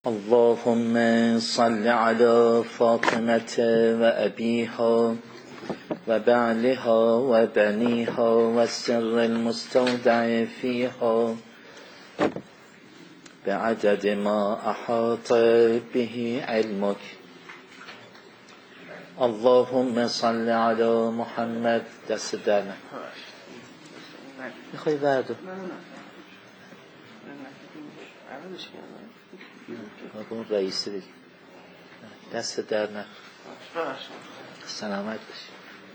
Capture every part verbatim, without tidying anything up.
اللهم صل على فاطمة وأبيها وبعلها وبنيها والسر المستودع فيها بعدد ما أحاط به علمك. اللهم صل على محمد. دست در نه میخوای بردو اون رئیسی دیگه دست در نه سلامت باشی.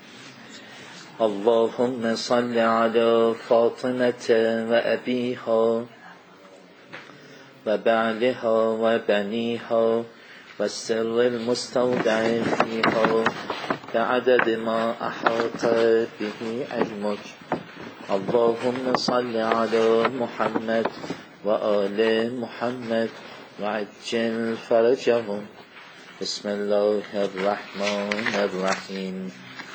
اللهم صل على فاطمة وأبيها وبعلها وبنيها والسر المستودع فيها بعدد ما أحاط به علمك. اللهم صل على محمد وآل محمد وعجل فرجهم. بسم الله الرحمن الرحیم.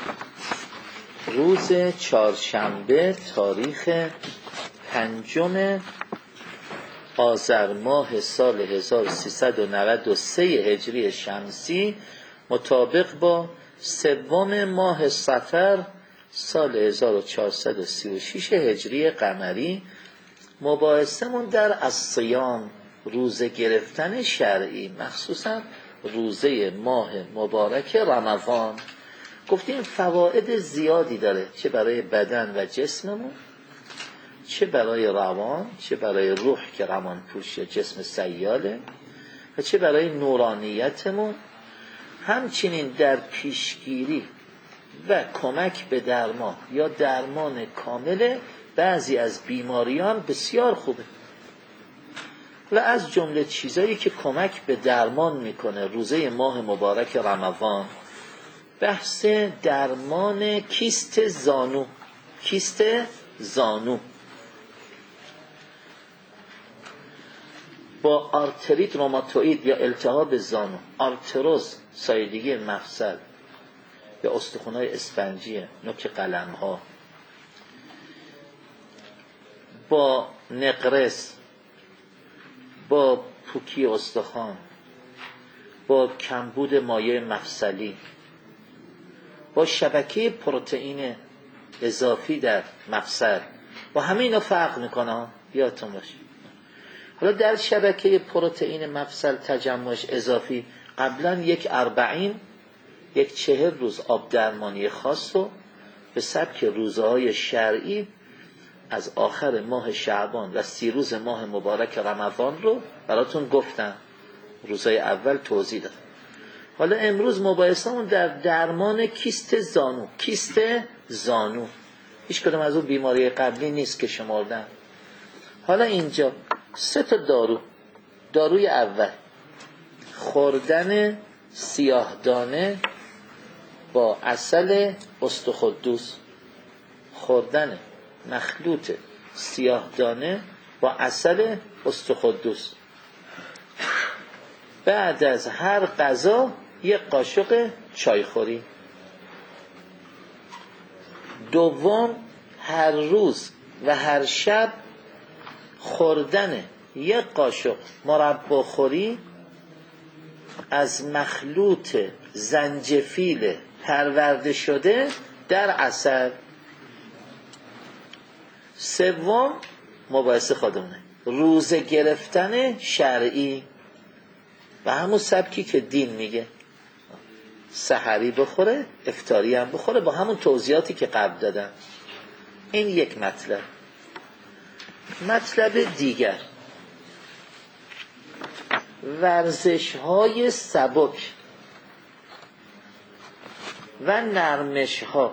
روز چهارشنبه تاریخ پنجم آذر ماه سال هزار و سیصد و نود و سه هجری شمسی مطابق با سوم ماه صفر سال هزار و چهارصد و سی و شش هجری قمری. مباحثمون در الصیام، روزه گرفتن شرعی، مخصوصا روزه ماه مبارک رمضان. گفتیم فواید زیادی داره، چه برای بدن و جسممون، چه برای روان، چه برای روح که روان پوش یا جسم سیاله، و چه برای نورانیتمون. همچنین در پیشگیری و کمک به درمان یا درمان کامل بعضی از بیماریان بسیار خوبه. و از جمله چیزایی که کمک به درمان میکنه روزه ماه مبارک رمضان، بحث درمان کیست زانو. کیست زانو با آرتریت روماتوئید یا التهاب زانو، آرتروز سایدگی مفصل یا استخوان‌های اسفنجی، نوک قلم‌ها، با نقرس، با پوکی استخوان، با کمبود مایع مفصلی، با شبکه پروتئین اضافی در مفصل، با همه اینا فرق میکنه. یادتون باشه. حالا در شبکه پروتئین مفصل تجمعش اضافی، قبلا یک اربعین یک چهر روز آب درمانی خاص رو به سبک روزهای شرعی از آخر ماه شعبان و سی روز ماه مبارک رمضان رو براتون گفتم. روزهای اول توضیح دادم. حالا امروز مباحثمون در درمان کیست زانو. کیست زانو هیچ کدوم از اون بیماری قبلی نیست که شمردم. حالا اینجا سه تا دارو. داروی اول خوردن سیاه دانه با عسل استخدوس. خوردن مخلوط سیاه دانه با عسل استخدوس. بعد از هر غذا یک قاشق چایخوری. دوم هر روز و هر شب خوردن یک قاشق مرباخوری از مخلوط زنجفیل پرورده شده در عسل. سوم مباحث خودمونه، روزه گرفتن شرعی و همون سبکی که دین میگه. سحری بخوره، افطاری هم بخوره، با همون توضیحاتی که قبل دادم. این یک مطلب. مطلب دیگر، ورزش های سبک و نرمش ها.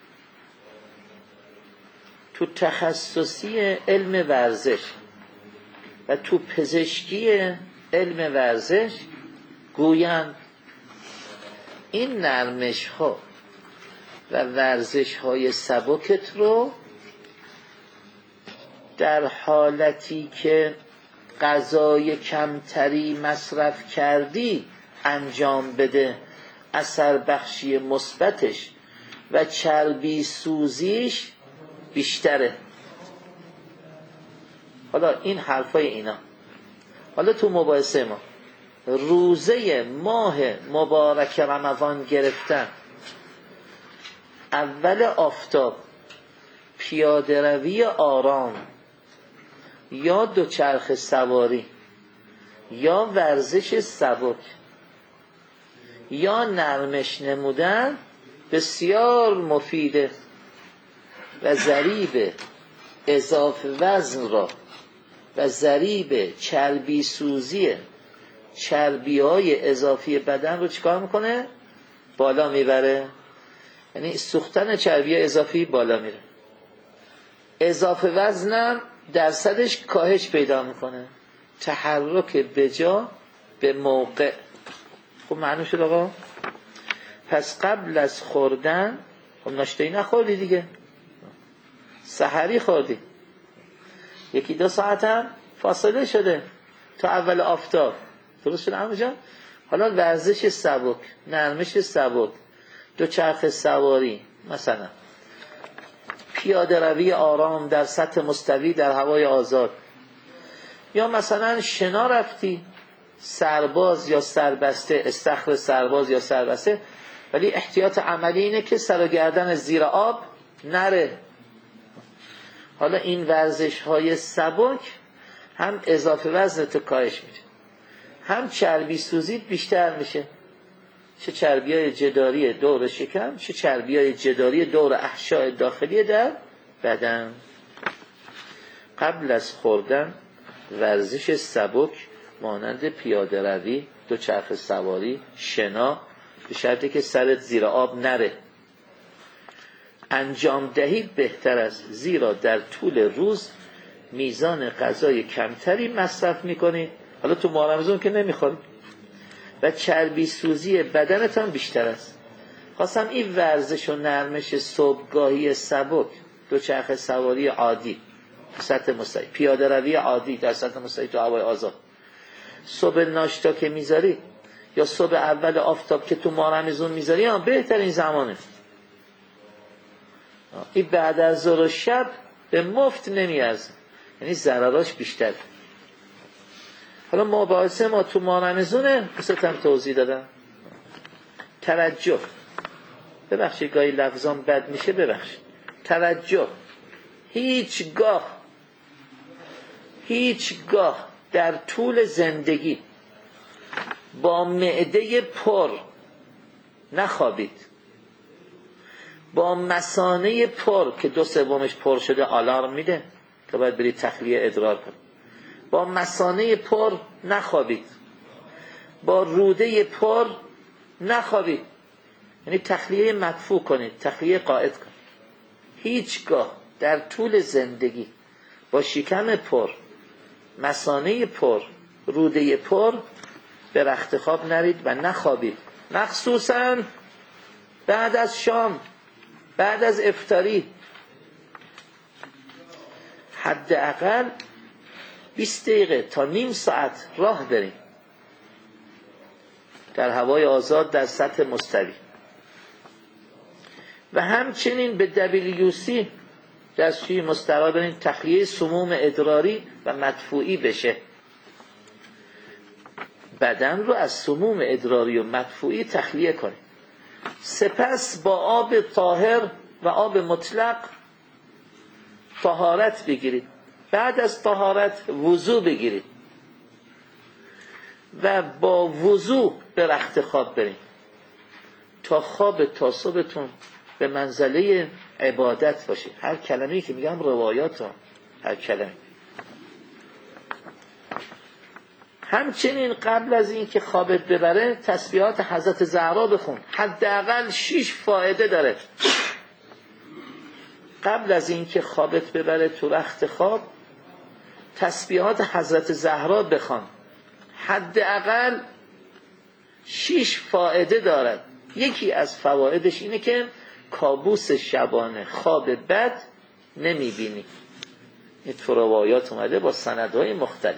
تو تخصصی علم ورزش و تو پزشکی علم ورزش گویند این نرمش ها و ورزش های سبکت رو در حالتی که غذای کمتری مصرف کردی انجام بده. اثر بخشی مثبتش و چربی سوزیش بیشتره. حالا این حرفای اینا. حالا تو مباحثه ما روزه ماه مبارک رمضان گرفتن، اول آفتاب، پیاده روی آرام یا دوچرخه سواری یا ورزش سبک یا نرمش نمودن بسیار مفیده و ضریب اضافه وزن را و ضریب چربی سوزی چربی های اضافی بدن رو چیکار میکنه؟ بالا میبره. یعنی سوختن چربی اضافی بالا میره، اضافه وزنم درصدش کاهش پیدا میکنه، تحرک بجا به موقع. خب معنی شد آقا؟ پس قبل از خوردن، خب ناشته‌ای نخوردی دیگه، سحری خوردی، یکی دو ساعت هم فاصله شده تا اول آفتاب، درست شده عمو جان؟ حالا ورزش سبک، نرمش سبک، دوچرخه سواری، مثلا پیاده روی آرام در سطح مستوی در هوای آزاد، یا مثلا شنا رفتی، سرباز یا سربسته، استخر سرباز یا سربسته، ولی احتیاط عملی اینه که سر و گردن زیر آب نره. حالا این ورزش های سبک هم اضافه وزنت کاهش میده، هم چربی سوزیت بیشتر میشه، چه چربی های جداری دور شکم، چه چربی های جداری دور احشاء داخلی در بدن. قبل از خوردن ورزش سبک مانند پیاده روی، دوچرخه سواری، شنا، به شرطی که سرت زیر آب نره، انجام دهید بهتر است، زیرا در طول روز میزان غذای کمتری مصرف میکنید، حالا تو ماه رمضان که نمیخورید، و چربی سوزی بدنتان بیشتر است. خواستم این ورزش و نرمش صبحگاهی سبک، دوچرخه سواری عادی سطح مستوی، پیاده روی عادی در سطح مستوی تو هوای آزاد، صبح ناشتا که میذاری یا صبح اول آفتاب که تو ماه رمضان میذاری، هم بهترین زمانه. این بعد از ظهر و شب به مفت نمیارزه، یعنی ضرراش بیشتر. حالا مباحثه ما تو ماه رمضانه، مثلا توضیح دادم. توجه، ببخشید گاهی لفظام بد میشه، ببخشید. توجه، هیچگاه هیچگاه در طول زندگی با معده پر نخوابید، با مثانه پر که دو سومش پر شده آلارم میده که باید برید تخلیه ادرار کنید، با مثانه پر نخوابید، با روده پر نخوابید، یعنی تخلیه مدفوع کنید، تخلیه قاعد کنید. هیچگاه در طول زندگی با شکم پر، مثانه پر، روده پر به رخت خواب نرید و نخوابید، مخصوصا بعد از شام، بعد از افطاری. حداقل بیست دقیقه تا نیم ساعت راه بریم در هوای آزاد در سطح مستوی. و همچنین به دبلیو سی دستشویی مستراح بریم، تخلیه سموم ادراری و مدفوعی بشه. بدن رو از سموم ادراری و مدفوعی تخلیه کنیم، سپس با آب طاهر و آب مطلق طهارت بگیرید، بعد از طهارت وضو بگیرید و با وضو به رخت خواب برید تا خواب تا صبحتون به منزله عبادت باشه. هر کلمه‌ای که میگم روایات ها، هر کلمه. همچنین قبل از این که خوابت ببره تسبیحات حضرت زهرا بخون، حداقل شش فایده داره. قبل از این که خوابت ببره تو رخت خواب تسبیحات حضرت زهرا بخوان، حداقل شش فایده دارد. یکی از فوایدش اینه که کابوس شبانه، خواب بد نمیبینی. این تو روایات اومده با سندهای مختلف.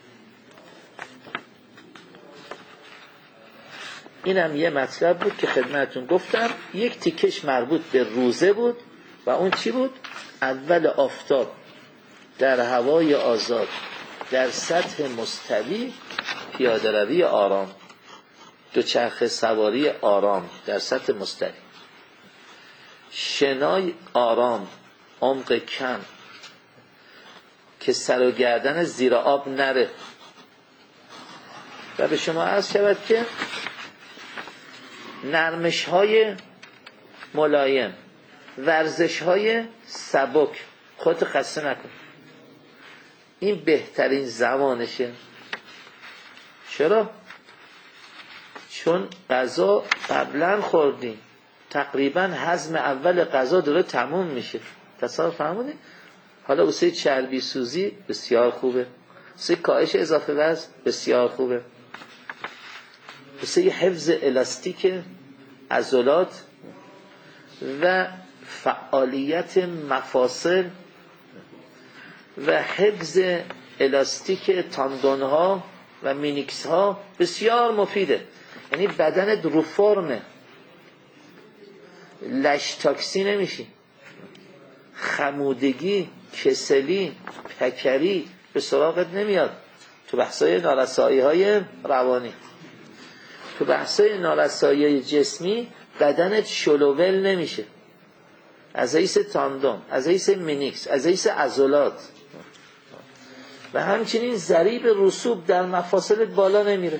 اینم یه مطلب بود که خدمتون گفتم. یک تیکش مربوط به روزه بود و اون چی بود؟ اول آفتاب در هوای آزاد در سطح مستوی پیاده روی آرام، دوچرخه سواری آرام در سطح مستوی، شنای آرام، عمق کم که سر و گردن زیر آب نره. و به شما عرض شود که نرمش های ملایم، ورزش های سبک، خودت خسته نکن. این بهترین زمانشه. چرا؟ چون غذا قبلا خوردیم، تقریبا هضم اول غذا داره تموم میشه. تصور فرمودید؟ حالا واسه چربی سوزی بسیار خوبه، واسه کاهش اضافه وزن بسیار خوبه، واسه حفظ الاستیک عضلات و فعالیت مفاصل و حفظ الاستیک تاندون ها و مینیکس ها بسیار مفیده. یعنی بدنت رو فرمه، لش تاکسی نمیشی، خمودگی، کسلی، پکری به سراغت نمیاد. تو بحثای نارسایی های روانی، تو بحثای نارسایی جسمی بدنت شلوول نمیشه، از حیث تاندون، از حیث مینیکس، از حیث عضلات. و همچنین ضریب رسوب در مفاصلت بالا نمیره.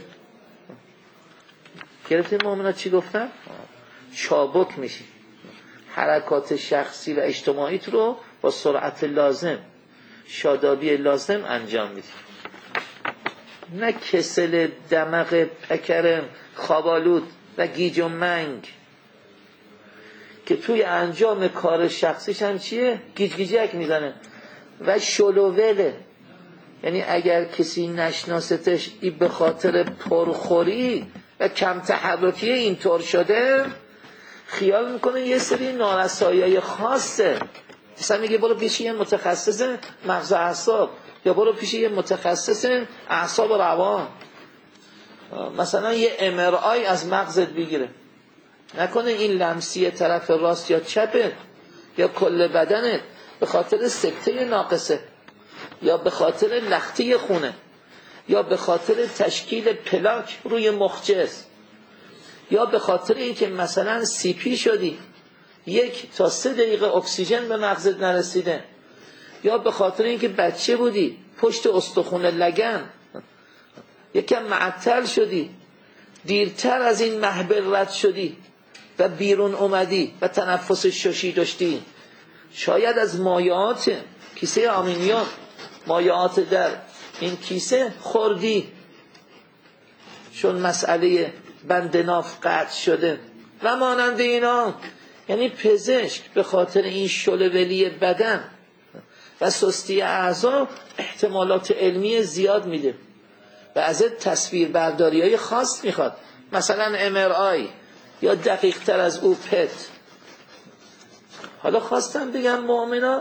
گرفتیم مؤمنات چی گفتن؟ چابک میشی، حرکات شخصی و اجتماعیت رو با سرعت لازم، شادابی لازم انجام میدی، نه کسل دماغ پکرم خوابالود و گیج و منگ که توی انجام کار شخصیش هم چیه؟ گیج گیجک میزنه و شلووله. یعنی اگر کسی نشناستش ای به خاطر پرخوری و کم تحرکی اینطور شده، خیال میکنه یه سری نارسایی‌های خاصه. مثلا میگه برو پیش یه متخصص مغز و اعصاب، یا برو پیش یه متخصص اعصاب و روان، مثلا یه ام ار آی از مغزت بگیره. نکنه این لمسی طرف راست یا چپت یا کل بدنت به خاطر سکته ناقصه، یا به خاطر لختی خونه، یا به خاطر تشکیل پلاک روی مخجز، یا به خاطر اینکه مثلا سی پی شدی، یک تا سه دقیقه اکسیژن به مغزت نرسیده، یا به خاطر اینکه بچه بودی پشت استخوان لگن یکم معطل شدی، دیرتر از این محبل رد شدی و بیرون اومدی و تنفس ششی داشتی، شاید از مایعات کیسه آمینیوم، مایعات در این کیسه خوردی چون مسئله بند ناف قطع شده و مانند اینا. یعنی پزشک به خاطر این شلوولی بدن و سستی اعضا احتمالات علمی زیاد میده و ازت تصویر برداری های خاص میخواد، مثلا ام ار آی یا دقیق تر از او پت. حالا خواستم بگم مؤمنا،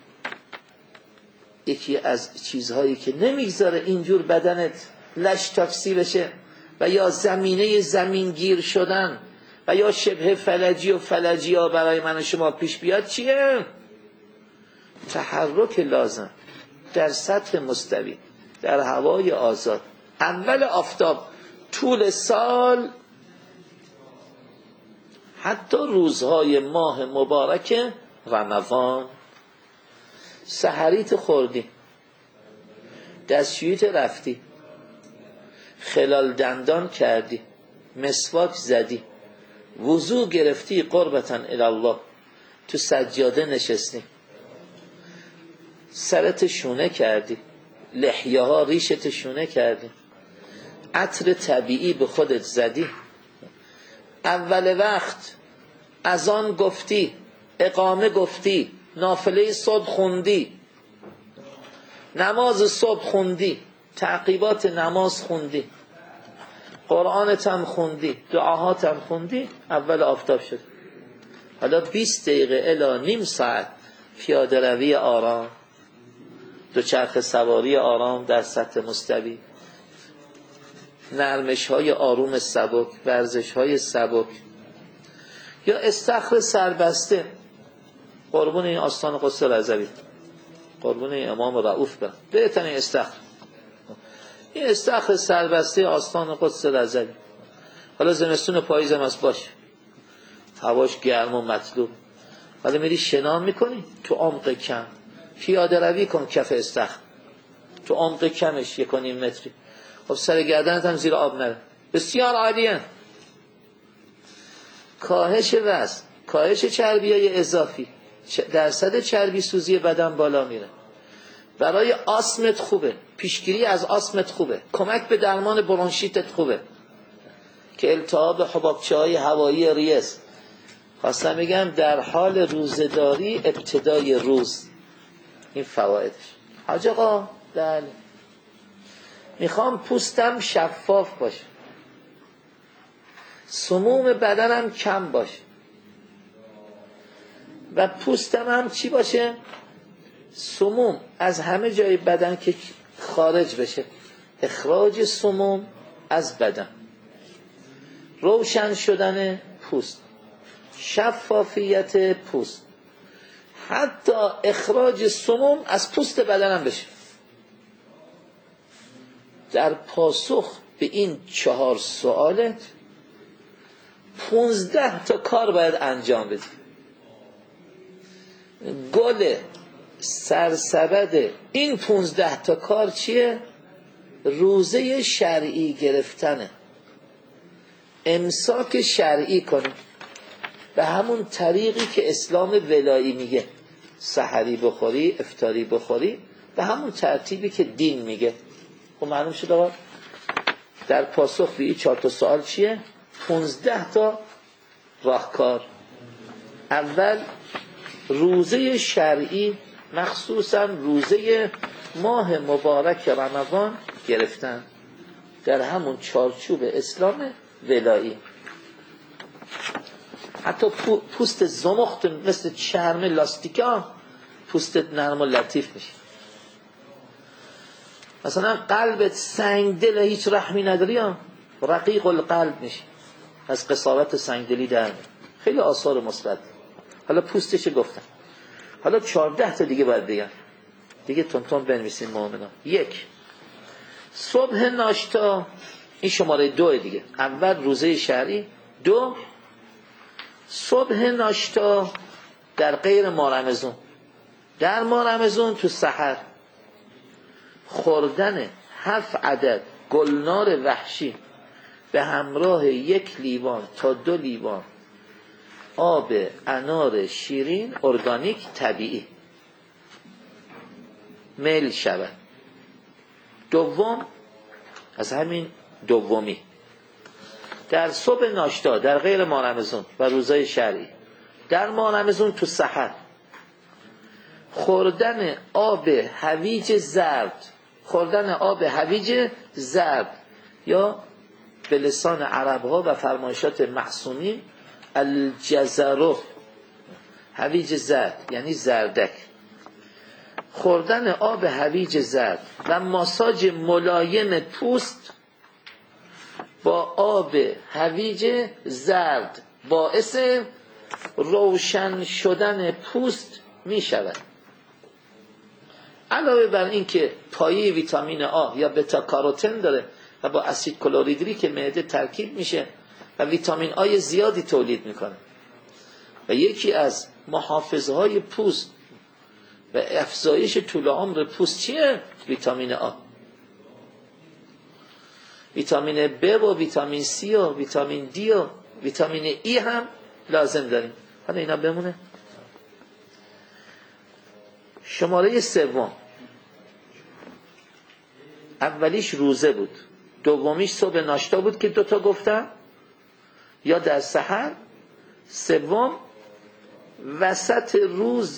یکی از چیزهایی که نمیگذاره اینجور بدنت لش تاکسی بشه و یا زمینه زمینگیر شدن و یا شبه فلجی و فلجی ها برای من و شما پیش بیاد چیه؟ تحرک لازم در سطح مستوی، در هوای آزاد، اول آفتاب، طول سال، حتی روزهای ماه مبارک رمضان. سحریت خوردی، دستشوییت رفتی، خلال دندان کردی، مسواک زدی، وضو گرفتی قربتاً الله، تو سجاده نشستی، سرت شونه کردی، لحیه ها ریشت شونه کردی، عطر طبیعی به خودت زدی، اول وقت اذان گفتی، اقامه گفتی، نافله صبح خوندی، نماز صبح خوندی، تعقیبات نماز خوندی، قرآنت هم خوندی، دعاهات هم خوندی، اول آفتاب شد. حالا بیست دقیقه الی نیم ساعت پیاده روی آرام، دوچرخه سواری آرام در سطح مستوی، نرمش های آروم سبک، ورزش های سبک، یا استخر سربسته. قربون این آستان قدس رضوی، قربون این امام رؤوف برم، بهترین استخر. این استخر سربسته آستان قدس رضوی. حالا زمستون و پاییز هم هست، باشه هواش گرم و مطلوب، حالا میری شنا میکنی تو عمق کم، پیاده روی کن کف استخر تو عمق کمش یک و نیم متری، خب سر گردنت هم زیر آب نره. بسیار عالیه. کاهش وزن، کاهش چربیای اضافی، درصد چربی سوزی بدن بالا میره، برای آسمت خوبه، پیشگیری از آسمت خوبه، کمک به درمان برونشیتت خوبه که التهاب حبابچه‌های هوایی ریز. خواستم بگم در حال روزداری ابتدای روز این فوایدش. حاج آقا بله میخوام پوستم شفاف باشه، سموم بدنم کم باشه و پوستم هم چی باشه؟ سموم از همه جای بدن که خارج بشه، اخراج سموم از بدن، روشن شدن پوست، شفافیت پوست، حتی اخراج سموم از پوست بدنم بشه. در پاسخ به این چهار سوالت پونزده تا کار باید انجام بدی. گل سرسبد این پونزده تا کار چیه؟ روزه شرعی گرفتنه، امساک شرعی کنه به همون طریقی که اسلام ولایی میگه، سحری بخوری افطاری بخوری به همون ترتیبی که دین میگه. خب معلوم شد آقا در پاسخ به این چهار تا سوال چیه؟ پونزده تا راهکار. اول روزه شرعی، مخصوصا روزه ماه مبارک رمضان گرفتن در همون چارچوب اسلام ولایی. حتی پوست زمخت مثل چرم لاستیکا پوستت نرم و لطیف میشه. مثلا قلبت سنگ دل هیچ رحمی نداری ها، رقیق القلب میشه، از قساوت سنگدلی در خیلی آثار مثبت. حالا پوستش گفتم، حالا چهارده تا دیگه باید بگم دیگه، تون تون بنویسین مؤمنان. یک، صبح ناشتا، این شماره دو دیگه، اول روزه شرعی، دو صبح ناشتا در غیر ماه رمضان، در ماه رمضان تو سحر خوردن هفت عدد گلنار وحشی به همراه یک لیوان تا دو لیوان آب انار شیرین ارگانیک طبیعی میل شود. دوم، از همین دومی، در صبح ناشتا در غیر ماه رمضان و روزای شرعی، در ماه رمضان تو سحر خوردن آب هویج زرد، خوردن آب هویج زرد یا به لسان عرب ها و فرمایشات معصومین الجزرو، هویج زرد یعنی زردک، خوردن آب هویج زرد و ماساژ ملایم پوست با آب هویج زرد باعث روشن شدن پوست می شود. علاوه بر این که پایه ویتامین آ یا بتا کاروتن داره و با اسید کلوریدری که معده ترکیب میشه و ویتامین آی زیادی تولید میکنه و یکی از محافظه های پوست و افزایش طول عمر پوست چیه؟ ویتامین آ. ویتامین ب و ویتامین سی و ویتامین دی و ویتامین ای هم لازم داریم. حالا اینا بمونه. شماره سوم، اولیش روزه بود، دومیش صبح ناشتا بود که دوتا گفتم یا در سحر، سوم وسط روز،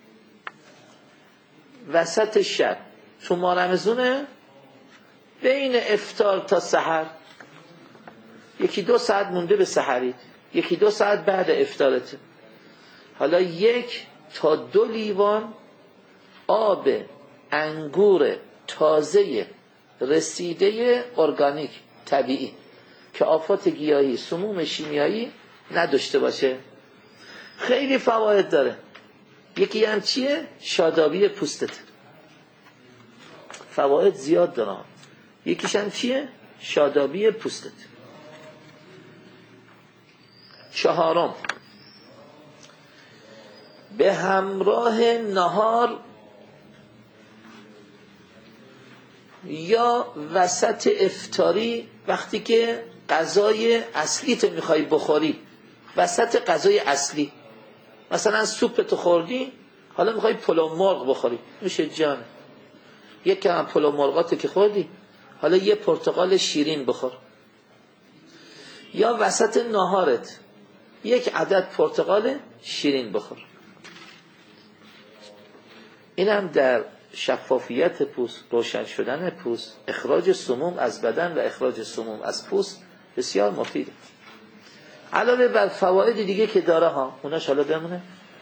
وسط شب تو ماه رمضونه، بین افطار تا سحر، یکی دو ساعت مونده به سحری، یکی دو ساعت بعد افطارته. حالا یک تا دو لیوان آب انگور تازه رسیده ارگانیک طبیعی که آفات گیاهی سموم شیمیایی نداشته باشه، خیلی فواید داره. یکی هم چیه؟ شادابی پوستت. فواید زیاد داره. یکیش هم چیه؟ شادابی پوستت. چهارم، به همراه نهار یا وسط افطاری، وقتی که غذای اصلی تو میخوای بخوری، وسط غذای اصلی، مثلا سوپ تو خوردی، حالا میخوای پلو مرغ بخوری، میشه جان، یک کم پلو مرغاتو که خوردی، حالا یه پرتقال شیرین بخور. یا وسط نهارت یک عدد پرتقال شیرین بخور. این هم در شفافیت پوست، روشن شدن پوست، اخراج سموم از بدن و اخراج سموم از پوست بسیار مفیده. علاوه بر فواید دیگه که داره ها، اوناش حالا بمونه.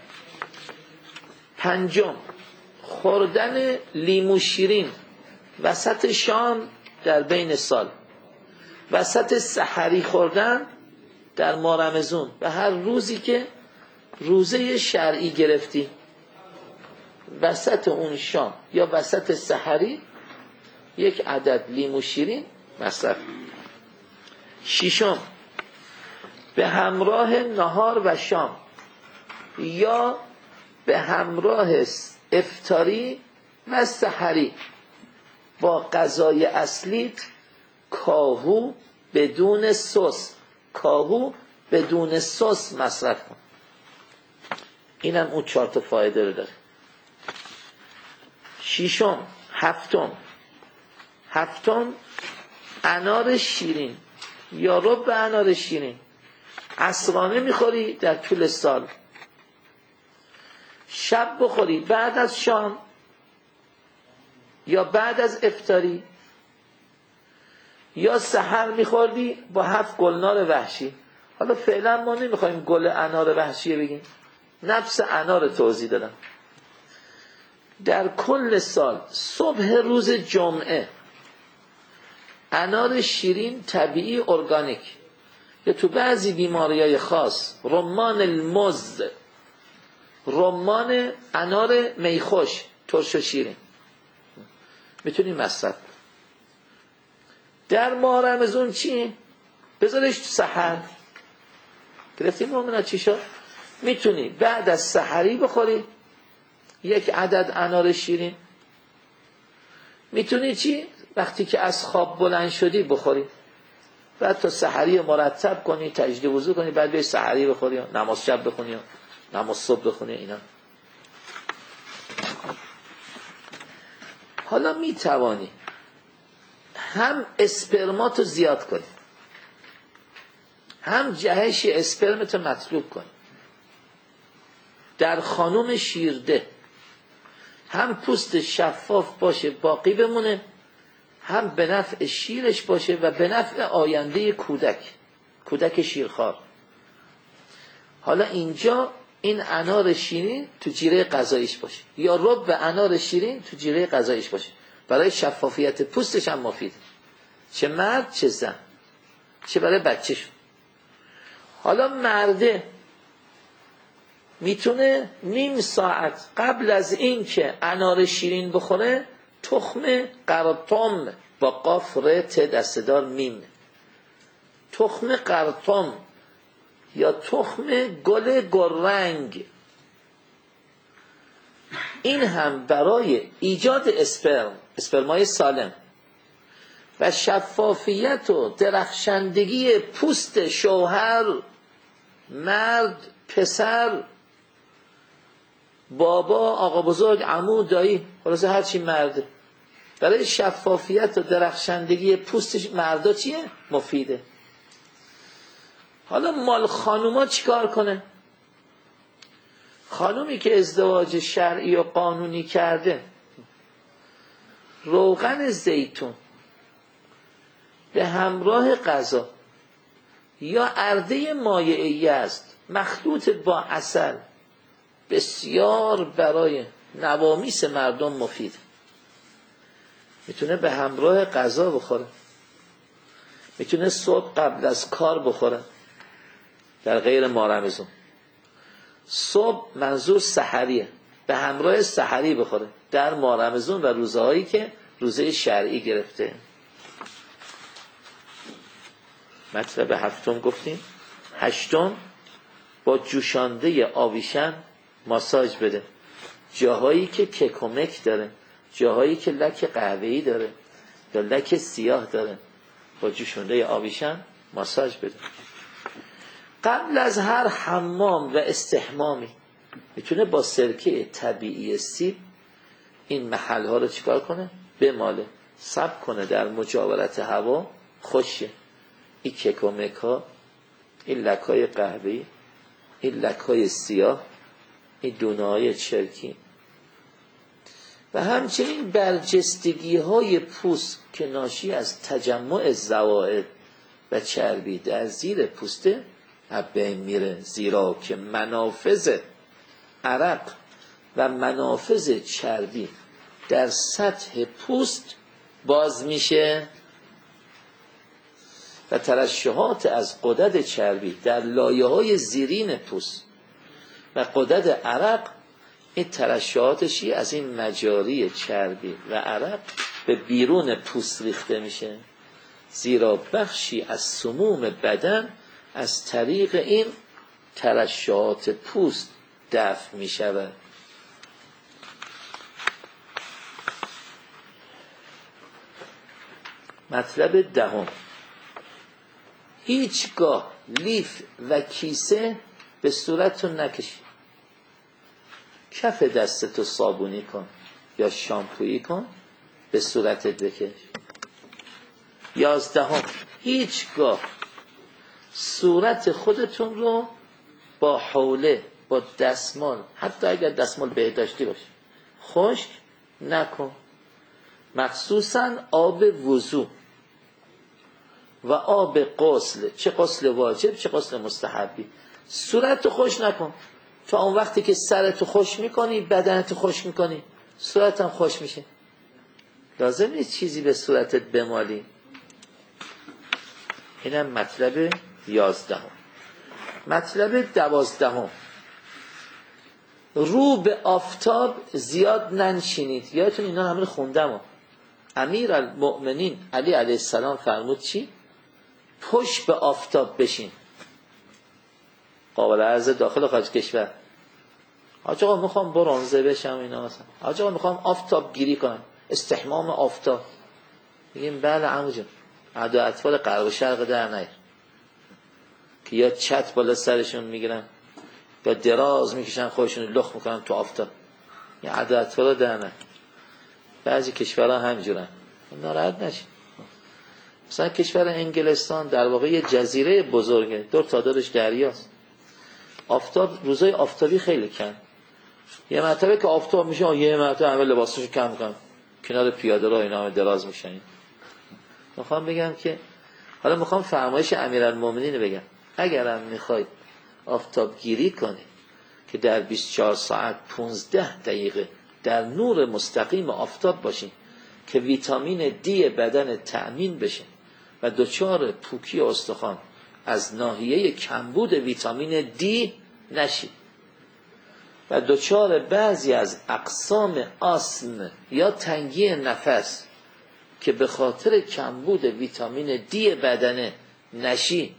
پنجم، خوردن لیمو شیرین وسط شام در بین سال، وسط سحری خوردن در ماه رمضان و هر روزی که روزه شرعی گرفتی، وسط اون شام یا وسط سحری یک عدد لیمو شیرین مصرف. ششم، به همراه نهار و شام یا به همراه افطاری و سحری با غذای اصلیت کاهو بدون سس، کاهو بدون سس مصرف کن. اینم اون چهار تا فایده رو داره. ششم، هفتم، هفتم انار شیرین یا رب انار شیرین عصرانه میخوری در طول سال، شب بخوری بعد از شام یا بعد از افطاری، یا سحر میخوردی با هفت گلنار وحشی. حالا فعلا ما نمیخوایم گل انار وحشی بگیم، نفس انار توضیح دادم. در کل سال صبح روز جمعه انار شیرین طبیعی ارگانیک، یا تو بعضی بیماریای خاص رمان المز، رمان انار میخوش ترش و شیرین میتونیم مصرف. در ماه رمضان چی؟ بذارش تو سحر. گرفتیم مومنا چی شد؟ میتونی بعد از سحری بخوری یک عدد انار شیرین. میتونی چی؟ وقتی که از خواب بلند شدی بخوری، بعد تا سحری مرتب کنی، تجدید وضو کنی، بعد بهش سحری بخوری، نماز شب بخونی، نماز صبح بخونی. اینا حالا میتوانی هم اسپرماتو زیاد کنی، هم جهش اسپرمتو مطلوب کنی. در خانم شیرده هم پوست شفاف باشه باقی بمونه، هم به نفع شیرش باشه و به نفع آینده کودک، کودک شیرخوار. حالا اینجا این انار شیرین تو جیره غذاییش باشه، یا رب انار شیرین تو جیره غذاییش باشه، برای شفافیت پوستش هم مفید، چه مرد چه زن، چه برای بچه‌شون. حالا مرده میتونه نیم ساعت قبل از این که انار شیرین بخوره تخم قرطم با قاف ر ت دستدار میم، تخم قرطم یا تخم گل گلرنگ، این هم برای ایجاد اسپرم، اسپرمای سالم و شفافیت و درخشندگی پوست شوهر، مرد، پسر، بابا، آقا بزرگ، عمو، دایی، خلاصه هرچی مرده، برای شفافیت و درخشندگی پوست مردا چیه؟ مفیده. حالا مال خانوما چیکار کنه؟ خانومی که ازدواج شرعی و قانونی کرده، روغن زیتون به همراه غذا یا ارده مایعی است مخلوط با عسل، بسیار برای نوامیس مردم مفید. میتونه به همراه غذا بخوره، میتونه صبح قبل از کار بخوره در غیر ماه رمضان، صبح منظور سحریه، به همراه سحری بخوره در ماه رمضان و روزهایی که روزه شرعی گرفته. مطلب هفتم گفتیم. هشتم، با جوشانده آویشن ماساژ بده. جاهایی که ککومک داره، جاهایی که لک قهوه‌ای داره یا لک سیاه داره، با جوشانده آویشن ماساژ بده. قبل از هر حمام و استحمامی میتونه با سرکه طبیعی سیب این محل ها رو چیکار کنه؟ بماله، سب کنه در مجاورت هوا خوشه. این ککومک ها، این لکای قهوه‌ای، این لکای سیاه، این دونه های چرکی و همچنین برجستگی های پوست که ناشی از تجمع زوائد و چربی در زیر پوسته از بین میره، زیرا که منافذ عرق و منافذ چربی در سطح پوست باز میشه و ترشحات از غدد چربی در لایه‌های زیرین پوست و غدد عرق، این ترشحاتشی از این مجاری چربی و عرق به بیرون پوست ریخته میشه، زیرا بخشی از سموم بدن از طریق این ترشحات پوست دفع میشود. مطلب دهم، هیچگاه لیف و کیسه به صورتتون نکشید. کف دستتو صابونی کن یا شامپویی کن، به صورتت بکش. یازدهم، هیچگاه صورت خودتون رو با حوله، با دستمال، حتی اگر دستمال بهداشتی باشه، خشک نکن، مخصوصا آب وضو و آب غسل، چه غسل واجب چه غسل مستحبی. صورتتو خشک نکن، تا اون وقتی که سرتو خشک میکنی بدنتو خشک میکنی، صورتم خشک میشه. لازم نیست چیزی به صورتت بمالی. اینم مطلب یازدهم. مطلب دوازدهم، رو به آفتاب زیاد ننشینید. یادتون اینا همه خوندم. امیر المؤمنین علی علیه السلام فرمود چی؟ پشت به آفتاب بشین. قابل عرض داخل خارج کشور، حاج آقا میخوام برنزه بشم اینا، مثلا حاج آقا میخوام آفتاب گیری کنم، استحمام آفتاب. میگیم بله عمو جان، اعداء اطفال غرب و شرق در نیر که یا چت بالا سرشون میگیرن یا دراز میکشن خودشون لخ میکنن تو آفتاب، این اعداء اطفال در نیر. بعضی کشورها همینجورن، ناراحت نشین. مثلا کشور انگلستان در واقع یه جزیره بزرگه، دور تا دورش دریاست. آفتاب روزای آفتابی خیلی کم، یه مرتبه که آفتاب میشه یه مرتبه همه لباسشو کم میکنن، کنار پیاده رو اینا همه دراز میشن. میخوام بگم که حالا میخوام فرمایش امیرالمومنین بگم، اگرم میخواید آفتاب گیری کنید که در بیست و چهار ساعت پانزده دقیقه در نور مستقیم آفتاب باشین که ویتامین دی بدن تأمین بشه و دچار پوکی استخوان از ناحیه کمبود ویتامین دی نشید و دچار بعضی از اقسام آسم یا تنگی نفس که به خاطر کمبود ویتامین دی بدن نشی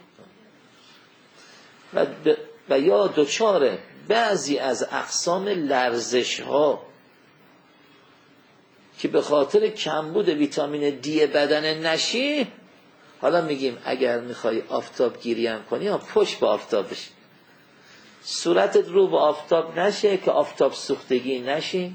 و, ب... و یا دچار بعضی از اقسام لرزش ها که به خاطر کمبود ویتامین دی بدن نشی. حالا میگیم اگر میخوای آفتاب گیری هم کنی یا پشت به آفتاب بشی، صورتت رو به آفتاب نشه که آفتاب سوختگی نشی،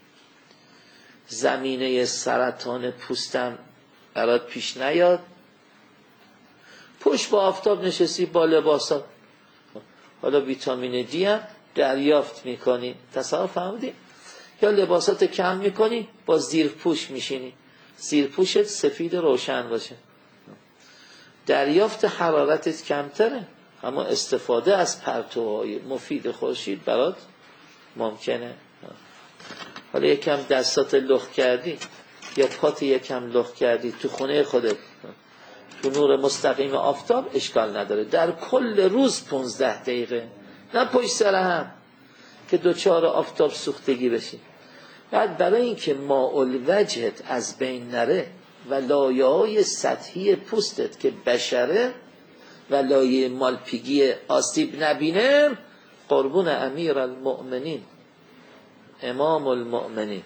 زمینه سرطان پوستم برات پیش نیاد، پشت به آفتاب نشستی با لباسات، حالا ویتامین دی هم دریافت میکنی. تصور فهمیدی؟ یا لباسات کم میکنی با زیر پوش میشینی، زیر پوشت سفید روشن باشه، دریافت حرارتت کمتره، اما استفاده از پرتوهای مفید خورشید برات ممکنه. حالا یکم دستات لخ کردی یا پات یکم لخ کردی تو خونه خودت تو نور مستقیم آفتاب، اشکال نداره. در کل روز پانزده دقیقه، نه پشت سر هم که دوچار آفتاب سوختگی بشی. بعد برای اینکه ماء الوجهت از بین نره و لایه های سطحی پوستت که بشره و لایه مالپیگی آسیب نبینه، قربون امیر المؤمنین امام المؤمنین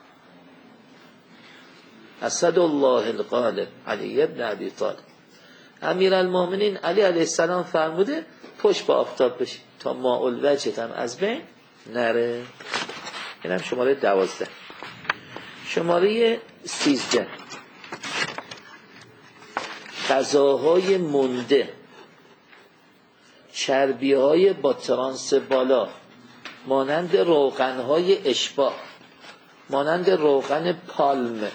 اسد الله الغالب علی ابن ابی طالب. امیر المؤمنین علی علیه السلام فرموده پشت با آفتاب بشی تا ماء الوجهت هم از بین نره. اینم شماره دوازده. شماره سیزده، غذاهای منده، چربیهای با ترانس بالا مانند روغنهای اشباع، مانند روغن پالم،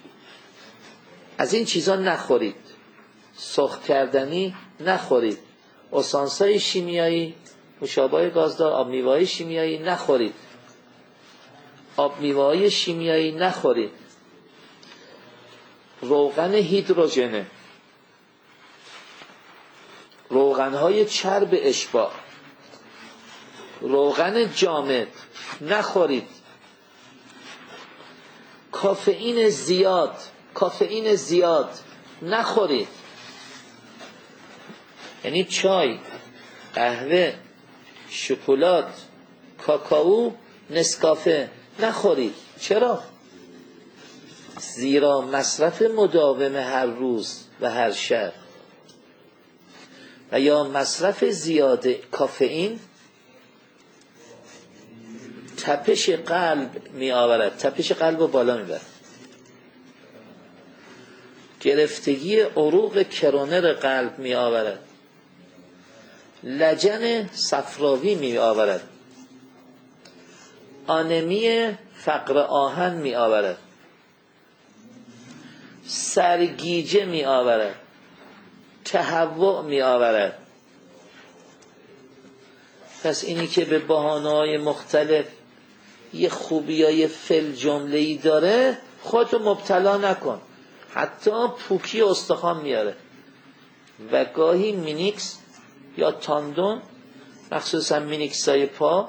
از این چیزا نخورید. سرخ کردنی نخورید. اسانس‌های شیمیایی، مشابه گازدار، آب میوه‌های شیمیایی نخورید. آب میوه‌های شیمیایی نخورید. روغن هیدروژنه، روغن‌های چرب اشباع، روغن جامد نخورید. کافئین زیاد، کافئین زیاد نخورید. یعنی چای، قهوه، شکلات، کاکائو، نسکافه نخورید. چرا؟ زیرا مصرف مداوم هر روز و هر شب و یا مصرف زیاد کافئین تپش قلب می آورد، تپش قلب رو بالا می برد، گرفتگی عروق کرونر قلب می آورد، لجن صفراوی می آورد، آنمی فقر آهن می آورد، سرگیجه می آورد، تهوع می آورد. پس اینی که به بهانه‌های مختلف یه خوبیای فل جمله‌ای داره خودتو مبتلا نکن. حتی پوکی استخوان میاره و گاهی مینیکس یا تاندون، مخصوصا مینیکس های پا،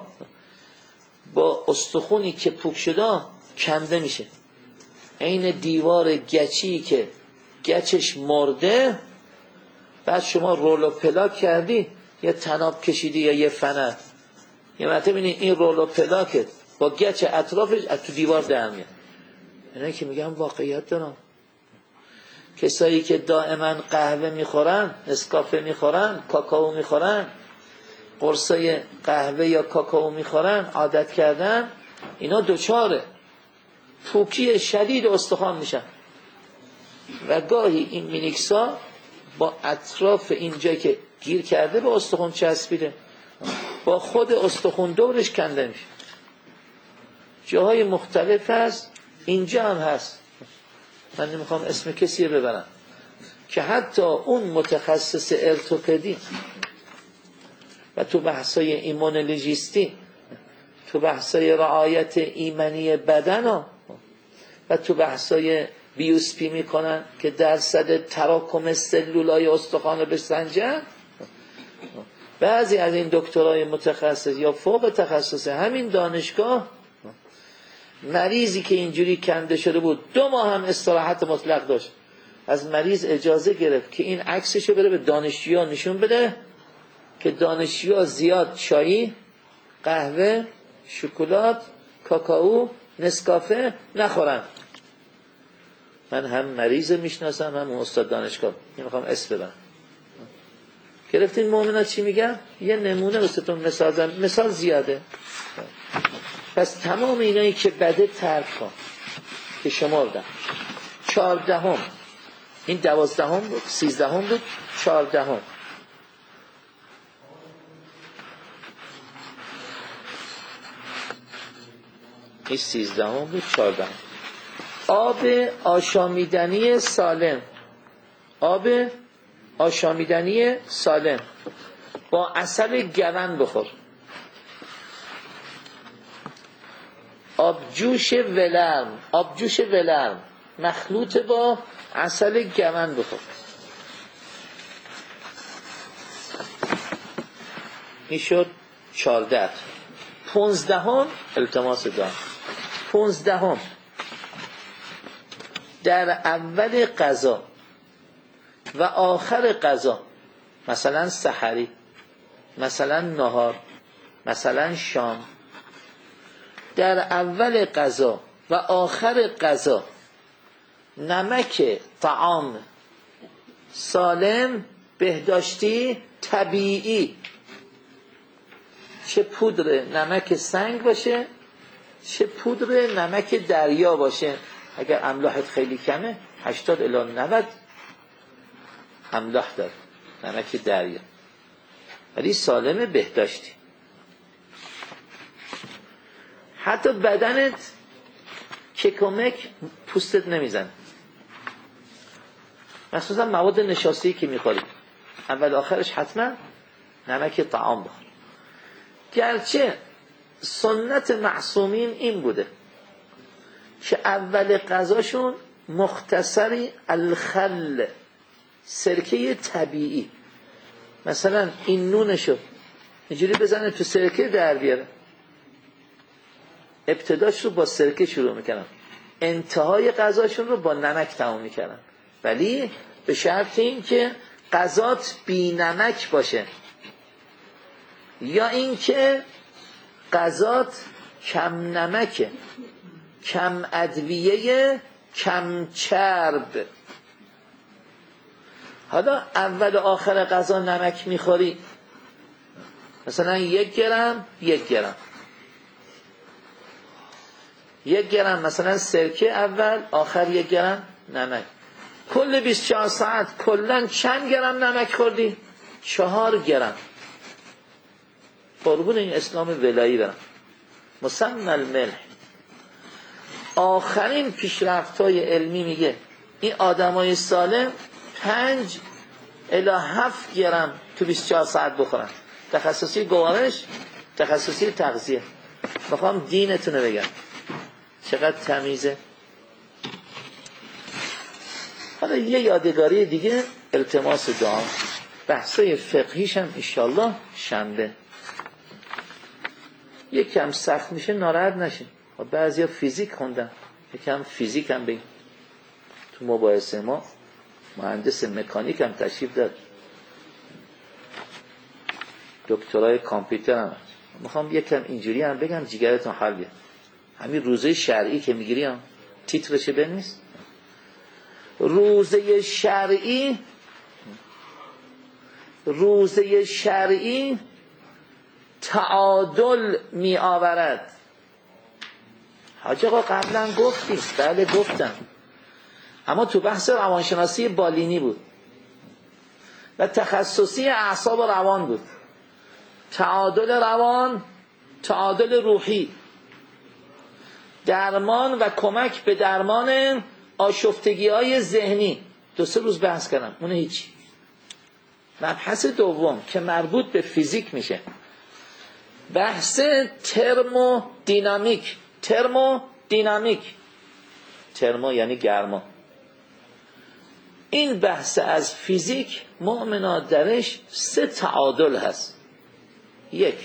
با استخونی که پوک شده کنده میشه. این دیوار گچی که گچش مرده، بعد شما رولو پلاک کردی یا تناب کشیدی یا یه فنر، یه مرتبه ببینید این رولو پلاکت با گچ اطرافش از تو دیوار در میاد. اینایی که میگم واقعیت دارم. کسایی که دائما قهوه میخورن، نسکافه میخورن، کاکائو میخورن، قرصای قهوه یا کاکائو میخورن، عادت کردن، اینا دوچاره پوکی شدید استخوان میشن و گاهی این مینیکسا با اطراف اینجا که گیر کرده به استخوان چسبیده، با خود استخوان دورش کنده میشه. جاهای مختلف هست، اینجا هم هست. من نمیخوام اسم کسی رو ببرم که حتی اون متخصص ارتوپدی و تو بحثای ایمونولوژیستی، تو بحثای رعایت ایمنی بدن ها و تو بحثای بیوسپی میکنن که درصد تراکم سلولای استخوان رو بسنجن. بعضی از این دکترای متخصص یا فوق تخصص همین دانشگاه، مریضی که اینجوری کنده شده بود دو ماه هم استراحت مطلق داشت، از مریض اجازه گرفت که این عکسشو بره به دانشجوها نشون بده که دانشجوها زیاد چای، قهوه، شکلات، کاکائو، نسکافه نخورن. من هم مریض میشناسم هم استاد دانشگاه، نمیخوام اسم ببرم. گرفتین مؤمنات چی میگم؟ یه نمونه واسهتون مثال زدم، مثال زیاده. پس تمام اینایی که بده ترک کن که شمردم. چهاردهم، این دوازدهم بود، سیزدهم بود، چهاردهم. این سیزدهم بود، چهاردهم. آب آشامیدنی سالم، آب آشامیدنی سالم با عسل گون بخور. آبجوش ولرم، آبجوش ولرم مخلوط با عسل گون بخور. این شد چارده. پونزدهم التماس دارم. پونزدهم در اول غذا و آخر غذا، مثلا سحری، مثلا نهار، مثلا شام، در اول غذا و آخر غذا نمک طعام سالم، بهداشتی، طبیعی، چه پودر نمک سنگ باشه چه پودر نمک دریا باشه. اگر املاحت خیلی کمه هشتاد الی نود املاح داره نمک دریا، ولی سالم، بهداشتی. حتی بدنت ککمک پوستت نمیزن، مخصوصا مواد نشاستی که میخوری اول آخرش حتما نمک طعام بخور. گرچه سنت معصومین این بوده که اول غذاشون مختصری الخل، سرکه طبیعی، مثلا این نونشو اینجوری بزنه تو سرکه در بیاره. ابتداش رو با سرکه شروع میکنن، انتهای غذاشون رو با نمک تمام میکنن، ولی به شرط این که غذات بی نمک باشه، یا این که غذات کم نمکه، کم ادویه، کم چرب. حالا اول و آخر غذا نمک میخوری، مثلا یک گرم یک گرم یک گرم مثلا سرکه اول، آخر یک گرم نمک. کل بیست و چهار ساعت کلن چند گرم نمک خوردی؟ چهار گرم. قربون این اسلام ولایی برم. مسمى الملح. آخرین پیشرفت‌های علمی میگه این آدمای سالم پنج الی هفت گرم تو بیست و چهار ساعت بخورن. تخصصی گوارش، تخصصی تغذیه. میخوام دینتونو بگم چقدر تمیزه. حالا یه یادگاری دیگه، التماس دعا. بحثای فقهیش هم انشالله شنبه. یک کم سخت میشه ناراحت نشین. بعضیا فیزیک خوندن، یکم فیزیک هم بگیم. تو مباحثه ما مهندس مکانیک هم تشریف داد، دکترای کامپیوتر هم. میخوام یکم اینجوری هم بگم جیگرتون حال بیاد. همین روزه شرعی که میگیری هم تیترش بنویس. روزه شرعی، روزه شرعی تعادل می آورد. حاج آقا قبلا گفتیم، بله گفتم، اما تو بحث روانشناسی بالینی بود و تخصصی اعصاب روان بود. تعادل روان، تعادل روحی، درمان و کمک به درمان آشفتگی های ذهنی. دو سه روز بحث کردم، اون هیچی. مبحث دوم که مربوط به فیزیک میشه، بحث ترمودینامیک. ترمودینامیک، ترمو یعنی گرما. این بحث از فیزیک مؤمنا درش سه تعادل هست. یک،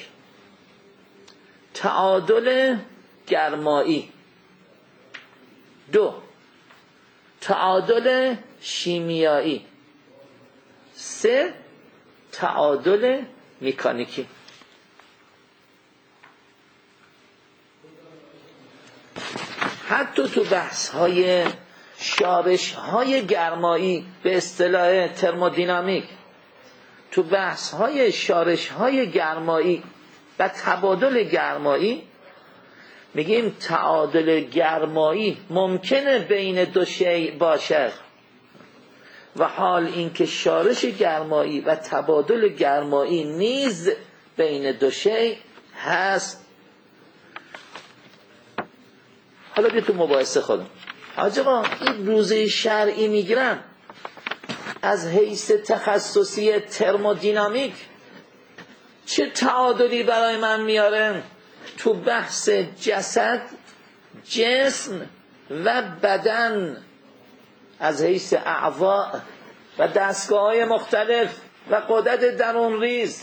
تعادل گرمایی. دو، تعادل شیمیایی. سه، تعادل مکانیکی. حتی تو بحث های شارش های گرمایی به اصطلاح ترمودینامیک، تو بحث های شارش های گرمایی و تبادل گرمایی میگیم تعادل گرمایی ممکنه بین دو شیء باشد، و حال اینکه شارش گرمایی و تبادل گرمایی نیز بین دو شیء هست. حالا بیا تو مباحثه خودم. حاج آقا این روزه شرعی میگیرم از حیث تخصصی ترمودینامیک چه تعادلی برای من میاره تو بحث جسد، جسم و بدن، از حیث اعضاء و دستگاه‌های مختلف و غدد درون ریز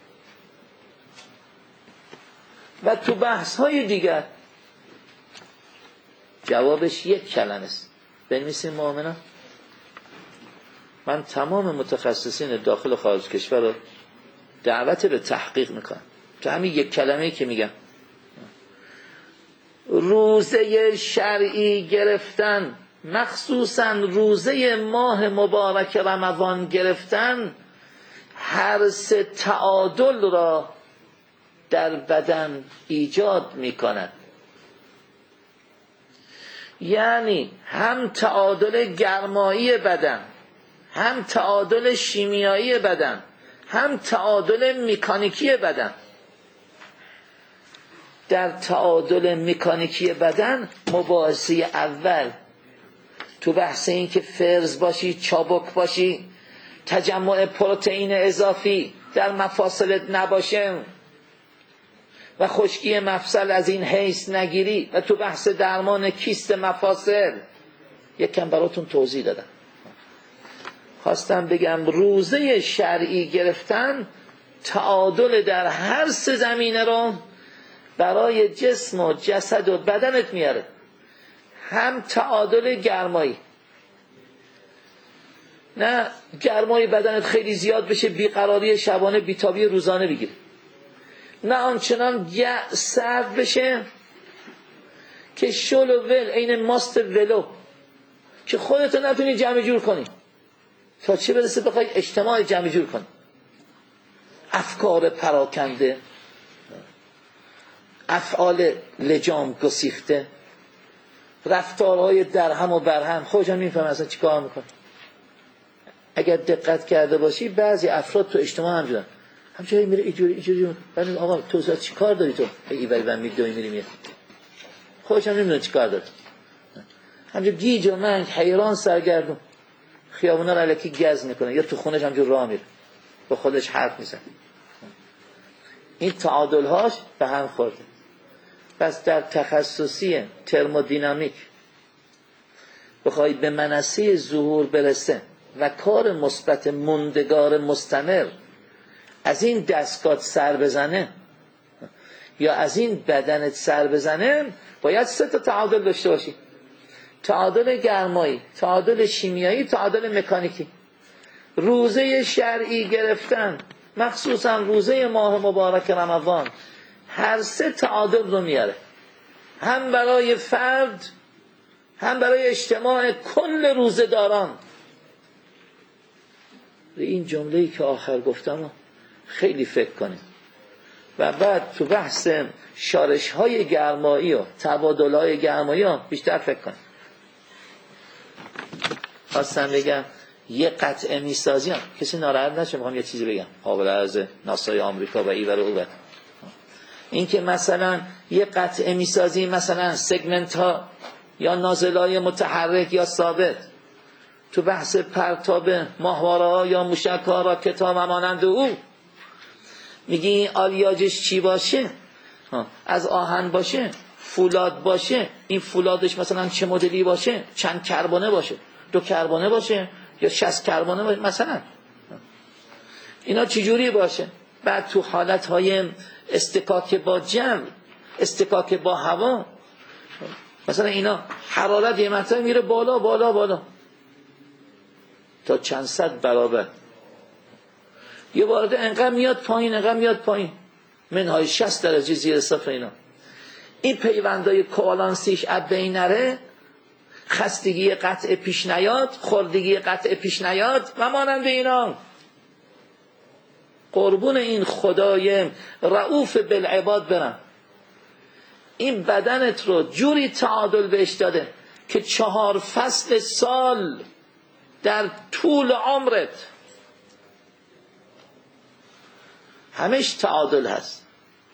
و تو بحث‌های دیگر. جوابش یک کلمه است، بنویسیم مؤمنان. من تمام متخصصین داخل و خارج کشور رو دعوت به تحقیق میکنم تو همین یک کلمه‌ای که میگم. روزه شرعی گرفتن، مخصوصا روزه ماه مبارک رمضان گرفتن، هر سه تعادل را در بدن ایجاد میکند. یعنی هم تعادل گرمایی بدن، هم تعادل شیمیایی بدن، هم تعادل مکانیکی بدن. در تعادل مکانیکی بدن مباحثه اول تو بحث این که فرز باشی، چابک باشی، تجمع پروتئین اضافی در مفاصلت نباشه و خشکی مفصل از این حیث نگیری و تو بحث درمان کیست مفاصل یکم براتون توضیح دادم. خواستم بگم روزه شرعی گرفتن تعادل در هر سه زمینه رو برای جسم و جسد و بدنت میاره. هم تعادل گرمایی، نه گرمای بدنت خیلی زیاد بشه بیقراری شبانه بیتابی روزانه بگیری، نه آنچنان سرد بشه که شل و ول این ماست ولو که خودت نتونی جمع جور کنی، تا چه برسه بخوای اجتماع جمع جور کنی. افکار پراکنده، افعال لجام گسیخته، رفتارهای درهم و برهم، خودشان میفهم اصلا چی کار میکنه. اگر دقت کرده باشی بعضی افراد تو اجتماع همجورن، همچنین میره اینجوری اینجوری، بعد آقا تو چی کار داری تو؟ ای ولی من میدوی میری میاد، خودش هم نمیدونه چی کار داره، همجور گیج و منگ حیران سرگردون خیابونا رو الکی گز میکنه یا تو خونش همجور راه میره با خودش حرف میزنه. این تعادل هاش به هم خورده. پس در تخصصی ترمودینامیک بخوای به منصه ظهور برسه و کار مثبت موندگار مستمر از این دستگاه سر بزنه یا از این بدنت سر بزنه، باید سه تا تعادل داشته باشی: تعادل گرمایی، تعادل شیمیایی، تعادل مکانیکی. روزه شرعی گرفتن مخصوصا روزه ماه مبارک رمضان هر سه تعادل رو میاره، هم برای فرد هم برای اجتماع کل روزه‌داران. به این جمله‌ای که آخر گفتم خیلی فکر کنیم و بعد تو بحث شارش‌های گرمایی و تبادل‌های گرمایی ها بیشتر فکر کنیم. خواستم بگم یه قطعه میسازی هم کسی ناراحت نشه، میخوام یه چیزی بگم قابل عرض ناسای آمریکا و ایور و اوور. این که مثلا یه قطعه میسازی، مثلا سگمنت ها یا نازلای متحرک یا ثابت، تو بحث پرتاب ماهواره ها یا موشک ها را کتاب مانند او میگی آلیاجش چی باشه، از آهن باشه، فولاد باشه، این فولادش مثلا چه مدلی باشه، چند کربونه باشه، دو کربونه باشه یا شصت کربونه باشه مثلا، اینا چجوری باشه. بعد تو حالتهای استکاک با جمع، استکاک با هوا، مثلا اینا حرارت یه مقطع میره بالا بالا بالا تا چند صد برابر، یه وارد انقدر میاد پایین، انقدر میاد پایین، منهای شصت درجه زیر صفر. اینا این پیوندای کوالانسیش از بین نره، خستگی قطع پیش نیاد، خوردگی قطع پیش نیاد و مانند اینا. قربون این خدای رؤوف بالعباد برم، این بدنت رو جوری تعادل بهش داده که چهار فصل سال در طول عمرت همش تعادل هست.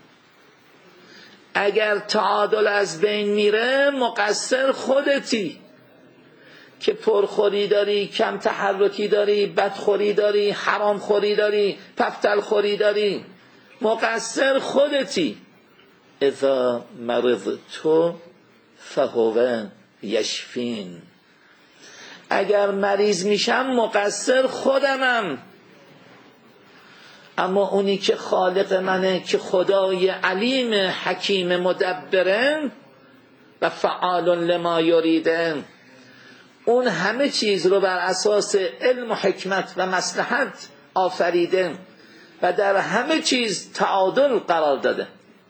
اگر تعادل از بین میره مقصر خودتی که پرخوری داری، کم تحرکی داری، بدخوری داری، حرام خوری داری، پفتل خوری داری، مقصر خودتی. اذا مرضت فهو یشفین، اگر مریض میشم مقصر خودمم، اما اونی که خالق منه، که خدای علیم حکیم مدبره و فعال لما یریده، اون همه چیز رو بر اساس علم و حکمت و مصلحت آفریده و در همه چیز تعادل قرار داده.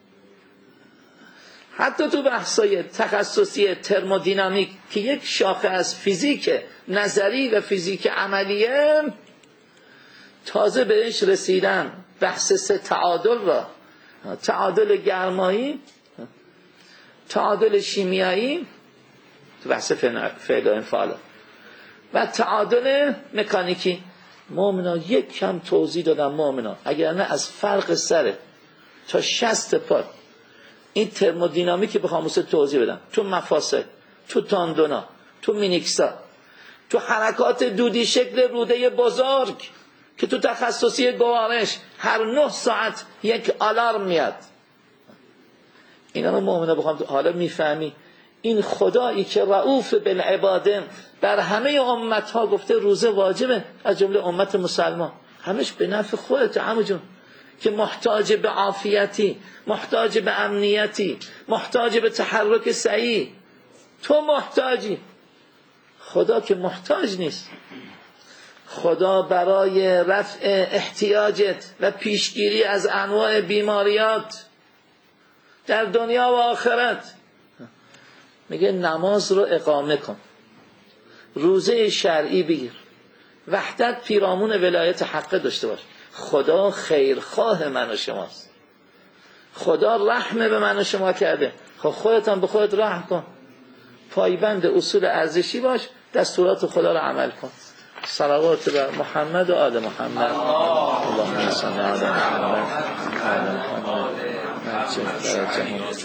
حتی تو بحثای تخصصی ترمودینامیک که یک شاخه از فیزیک نظری و فیزیک عملیه، تازه بهش رسیدن بحث سه تعادل را، تعادل گرمایی، تعادل شیمیایی تو بحث فعل و انفعال و تعادل مکانیکی. مؤمنا یک کم توضیح دادم مؤمنا، اگر نه از فرق سر تا شست پا این ترمودینامیک بخوام واسه توضیح بدم، تو مفاصل، تو تاندونا، تو مینیکسا، تو حرکات دودی شکل روده بزرگ که تو تخصصی گوارش هر نه ساعت یک آلارم میاد. اینا رو مؤمنا بخوام حالا میفهمی این خدایی که رؤوف بالعباده بر همه امت ها گفته روزه واجبه، از جمله امت مسلمان، همش به نفع خودت عمو جون که محتاج به عافیتی، محتاج به امنیتی، محتاج به تحرک صحیح. تو محتاجی، خدا که محتاج نیست. خدا برای رفع احتیاجت و پیشگیری از انواع بیماریات در دنیا و آخرت میگه نماز رو اقامه کن، روزه شرعی بگیر، وحدت پیرامون ولایت حق داشته باش. خدا خیرخواه من و شماست، خدا رحم به من و شما کرده. خب خودت هم به خودت رحم کن، پایبند اصول ارزشی باش، دستورات خدا رو عمل کن. صلوات بر محمد و آل محمد. اللهم صل علی محمد و آل محمد.